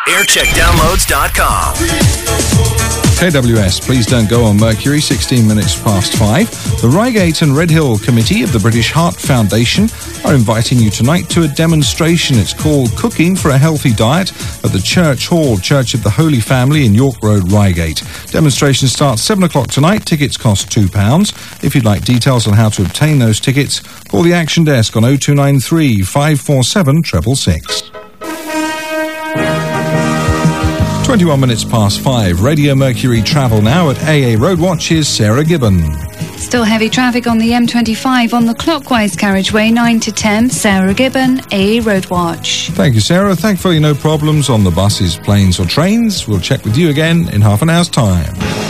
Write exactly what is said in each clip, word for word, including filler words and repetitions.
aircheck downloads dot com. K W S, please don't go on Mercury, sixteen minutes past five. The Reigate and Redhill Committee of the British Heart Foundation are inviting you tonight to a demonstration. It's called Cooking for a Healthy Diet at the Church Hall, Church of the Holy Family in York Road, Reigate. Demonstration starts seven o'clock tonight. Tickets cost two pounds. If you'd like details on how to obtain those tickets, call the Action Desk on oh two nine three, five four seven, six six six. twenty-one minutes past five. Radio Mercury travel now at A A Roadwatch. Here's Sarah Gibbon. Still heavy traffic on the M twenty-five on the clockwise carriageway, nine to ten. Sarah Gibbon, A A Roadwatch. Thank you, Sarah. Thankfully, no problems on the buses, planes or trains. We'll check with you again in half an hour's time.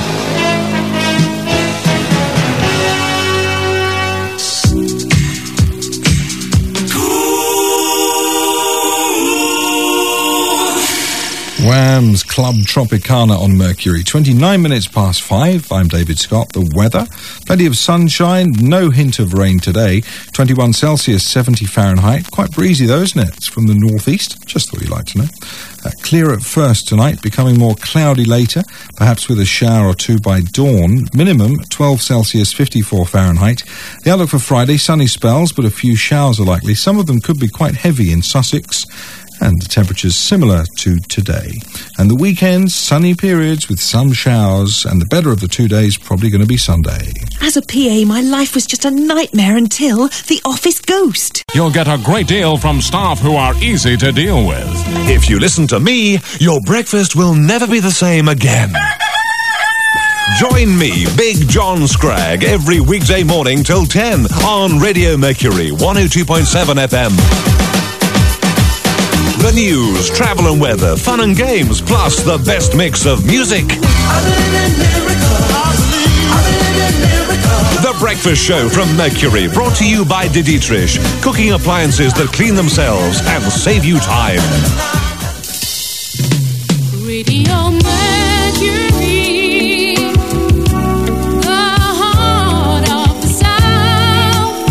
Wham's Club Tropicana on Mercury. twenty-nine minutes past five. I'm David Scott. The weather. Plenty of sunshine. No hint of rain today. twenty-one Celsius, seventy Fahrenheit. Quite breezy though, isn't it? It's from the northeast. Just thought you'd like to know. Uh, clear at first tonight, becoming more cloudy later, perhaps with a shower or two by dawn. Minimum twelve Celsius, fifty-four Fahrenheit. The outlook for Friday, sunny spells, but a few showers are likely. Some of them could be quite heavy in Sussex. And the temperatures similar to today. And the weekends, sunny periods with some showers, and the better of the two days probably going to be Sunday. As a P A, my life was just a nightmare until the office ghost. You'll get a great deal from staff who are easy to deal with. If you listen to me, your breakfast will never be the same again. Join me, Big John Scragg, every weekday morning till ten on Radio Mercury one oh two point seven F M. The news, travel and weather, fun and games, plus the best mix of music. The Breakfast Show from Mercury, brought to you by De Dietrich, cooking appliances that clean themselves and save you time. Radio Mercury, the heart of the South.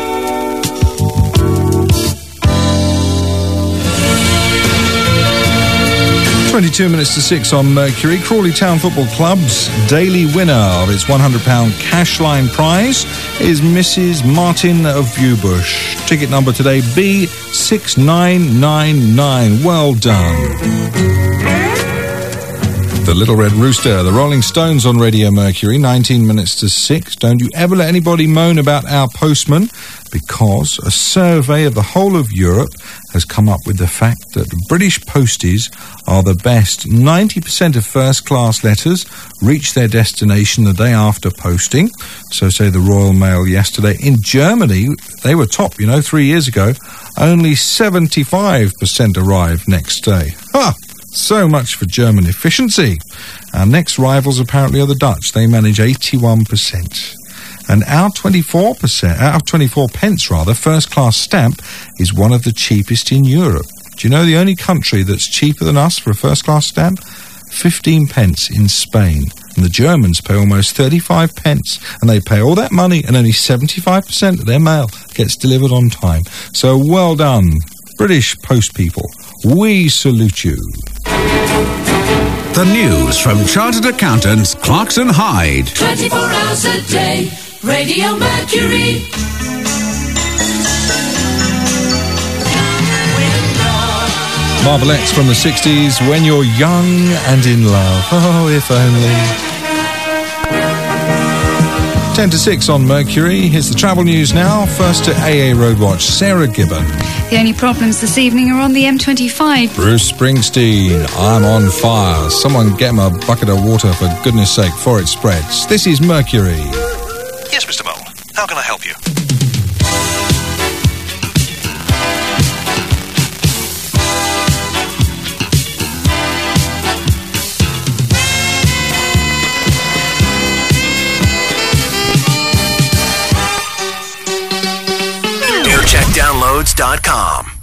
twenty-two minutes to six on Mercury. Crawley Town Football Club's daily winner of its one hundred pounds cash line prize is Missus Martin of Viewbush. Ticket number today, B six nine nine nine. Well done. The Little Red Rooster, the Rolling Stones on Radio Mercury, nineteen minutes to six. Don't you ever let anybody moan about our postman, because a survey of the whole of Europe has come up with the fact that British posties are the best. ninety percent of first-class letters reach their destination the day after posting, so say the Royal Mail yesterday. In Germany, they were top, you know, three years ago. Only seventy-five percent arrived next day. Ha! So much for German efficiency. Our next rivals apparently are the Dutch. They manage eighty-one percent. And our twenty-four percent, our twenty-four pence rather, first-class stamp is one of the cheapest in Europe. Do you know the only country that's cheaper than us for a first-class stamp? fifteen pence in Spain. And the Germans pay almost thirty-five pence. And they pay all that money and only seventy-five percent of their mail gets delivered on time. So well done, British post people. We salute you. The news from Chartered Accountants Clarkson Hyde. twenty-four hours a day, Radio Mercury. Marvelettes from the sixties, When You're Young and in Love. Oh, if only. ten to six on Mercury. Here's the travel news now. First to A A Roadwatch, Sarah Gibbon. The only problems this evening are on the M twenty-five. Bruce Springsteen, I'm on fire. Someone get him a bucket of water, for goodness sake, before it spreads. This is Mercury. Yes, Mister Mole. How can I help you? aircheck downloads dot com